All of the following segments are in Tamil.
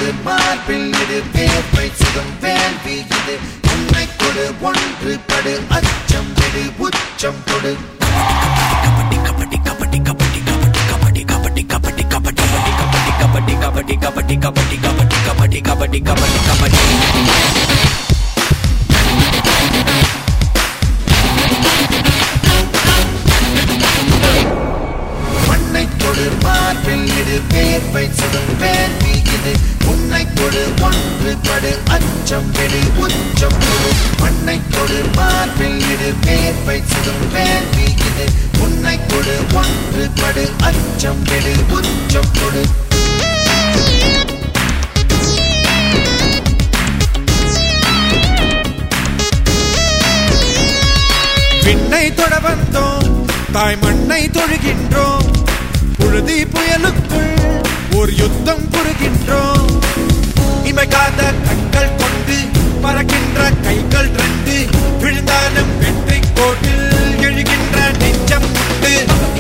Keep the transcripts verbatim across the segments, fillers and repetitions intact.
கொடு மார்பில் இடு வேர்வை சுகம் வேள்வி இது உன்னை கொடு ஒன்று படு அச்சம் விடு உச்சம் கொடு கபடி கபடி கபடி கபடி கபடி கபடி கபடி கபடி கபடி கபடி கபடி கபடி கபடி கபடி கபடி கபடி கபடி மண்ணை கொடு மார்பில் இடு வேர்வை சுடும் வேள்வி இது உன்னை கொடு ஒன்று படு அச்சம் விடு உச்சம் கொடு மண்ணை கொடு மார்பில் இடு வேர்வை சுடும் வேள்வி இது உன்னை கொடு ஒன்று படு அச்சம் விடு உச்சம் கொடு விண்ணை தொட வந்தோம் தாய் மண்ணை தொழுகின்றோம் புழுதி புயலுக்குள் ஒரு யுத்தம் புரிகின்றோம் இமைக்காத கண்கள் கொண்டு பறக்கின்ற கைகள் ரெண்டு விழுந்தாலும் வெற்றி கோட்டில் எழுகின்ற நெஞ்சம் உண்டு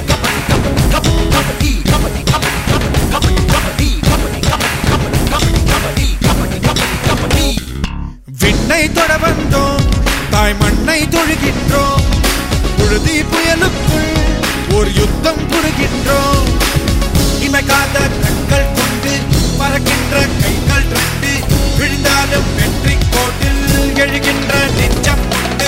விண்ணை தொட வந்தோம் தாய் மண்ணை தொழுகின்றோம் புழுதி புயலுக்குள் ஒரு யுத்தம் புரிகின்றோம் இமைக்காத கண்கள் கொண்டு பறக்கின்ற கைகள் ரெண்டு விழுந்தாலும் வெற்றி கோட்டில் எழுகின்ற நெஞ்சம் உண்டு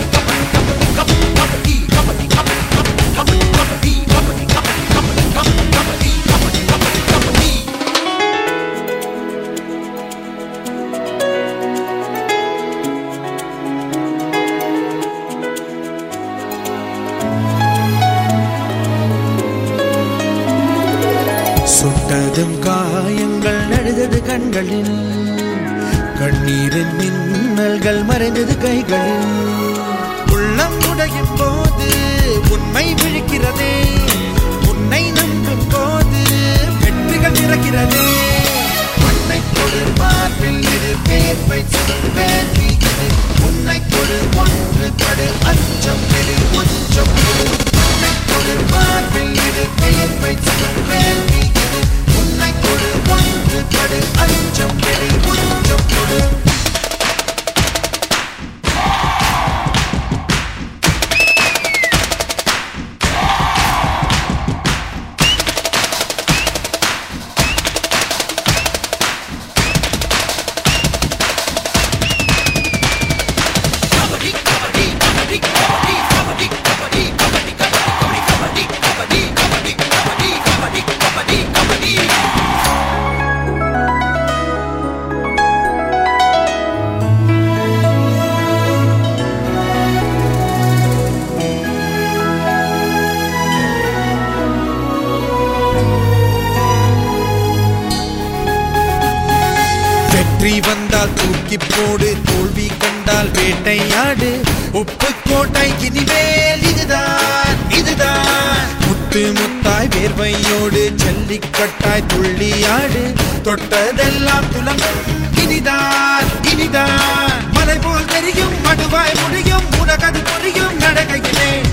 சுட்டதும் காயங்கள் நடுதது கண்களில் கண்ணீரின் மின்னல்கள் மறைந்தது கைகளில் உள்ளம் உடையும் போது உண்மை விழிக்கிறதே உன்னை நம்பும் போது வெற்றிகள் இறக்கிறதே மண்ணை கொடு மார்பில் இடு வேர்வை சுடும் வேள்வி இது உன்னை கொடு ஒன்று படு அச்சம் விடு உச்சம் கொடு மண்ணை கொடு மார்பில் இடு வேர்வை சுடும் வேள்வி இது உன்னை கொடு ஒன்று படு அச்சம் விடு உச்சம் கொடு வெற்றி வந்தால் தூக்கி போடு தோல்வி கண்டால் வேட்டையாடு உப்பு கோட்டை இனிமேல் இதுதான் இதுதான் முத்து முத்தாய் வேர்வையோடு ஜல்லிக்கட்டாய் துள்ளியாடு தொட்டதெல்லாம் துலங்கும் இனிதான் இனிதான் மலை போல் தெரியும் மடுவாய் முடியும் உனகது புரியும் நடக்கையிலே